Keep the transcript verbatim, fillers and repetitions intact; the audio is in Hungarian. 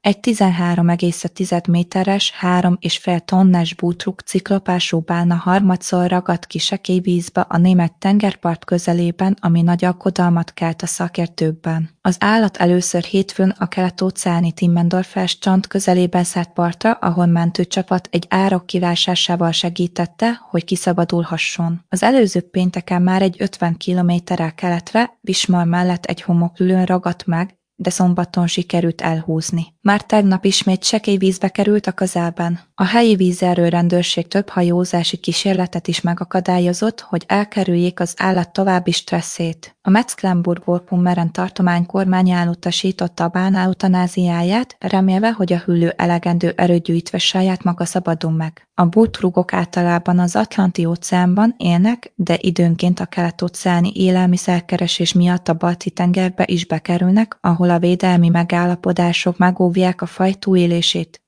Egy tizenhárom egész öt méteres, három és fél tonnás bútruk ciklopású bálna harmadszor ragadt ki sekély vízbe a német tengerpart közelében, ami nagy aggodalmat kelt a szakértőkben. Az állat először hétfőn a kelet-óceáni Timmendorf-es csont közelében szállt partra, ahol mentőcsapat egy árok kivásásával segítette, hogy kiszabadulhasson. Az előző pénteken már egy ötven kilométerrel keletre, Wismar mellett egy homoklülőn ragadt meg, de szombaton sikerült elhúzni. Már tegnap ismét sekély vízbe került a közelben. A helyi vízerőrendőrség több hajózási kísérletet is megakadályozott, hogy elkerüljék az állat további stresszét. A Mecklenburg-Vorpommern tartomány kormánya elutasította a bálna eutanáziáját, remélve, hogy a hüllő elegendő erőt gyűjtve saját maga szabadul meg. A bútrugok általában az Atlanti-óceánban élnek, de időnként a kelet-óceáni élelmiszerkeresés miatt a Balti-tengerbe is bekerülnek, ahol a védelmi megállapodások megóvják a faj túlélését.